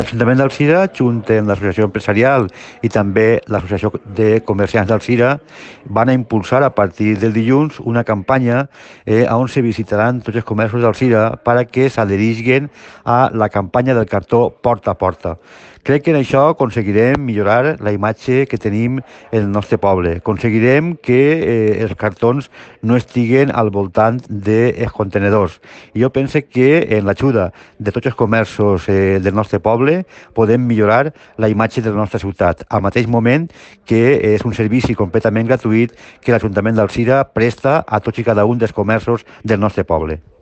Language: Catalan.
L'Ajuntament d'Alzira, junt amb l'Associació Empresarial i també l'Associació de Comerciants d'Alzira, van a impulsar a partir del dilluns una campanya on se visitaran tots els comerços d'Alzira perquè s'adheriguen a la campanya del cartó porta a porta. Crec que en això aconseguirem millorar la imatge que tenim en el nostre poble. Aconseguirem que els cartons no estiguen al voltant dels contenedors. I jo penso que en l'ajuda de tots els comerços del nostre poble podem millorar la imatge de la nostra ciutat, al mateix moment que és un servici completament gratuït que l'Ajuntament d'Alzira presta a tots i cada un dels comerços del nostre poble.